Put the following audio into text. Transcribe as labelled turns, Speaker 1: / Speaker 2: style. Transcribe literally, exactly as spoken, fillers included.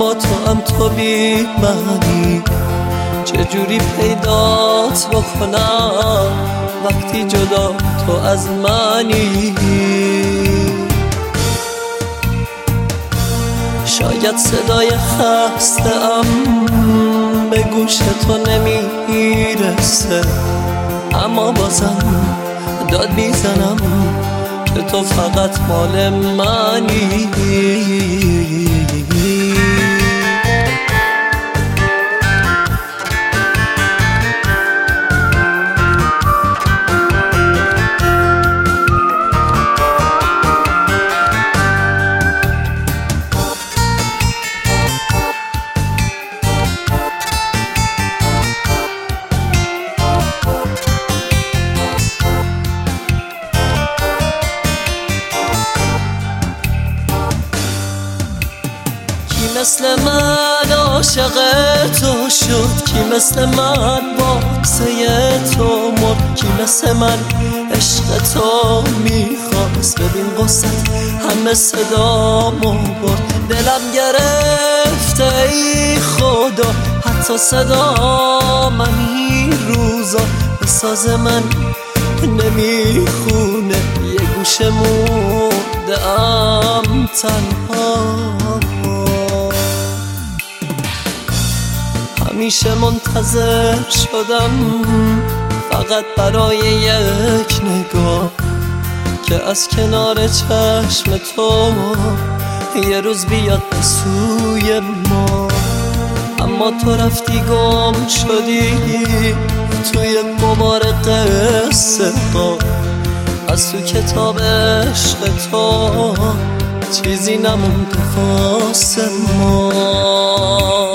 Speaker 1: اما تو هم تو بی معنی. چجوری پیدات بکنم وقتی جدا تو از منی؟ شاید صدای خسته ام به گوش تو نمیرسه، اما بازم داد میزنم که تو فقط مال منی. کی مثل من عاشق تو شد؟ کی مثل من باکسه تو مرد؟ کی مثل من عشق تو میخواست؟ ببین قصت همه صدامو برد. دلم گرفته ای خدا حتی صدا من این روزا به ساز من نمیخونه. یه گوشه مونده ام تنها، همیشه منتظر شدم فقط برای یک نگاه که از کنار چشم تو یه روز بیاد به سوی ما. اما تو رفتی گم شدی توی غبار قصه ها، از تو کتاب عشق تو چیزی نمونده واسه ما.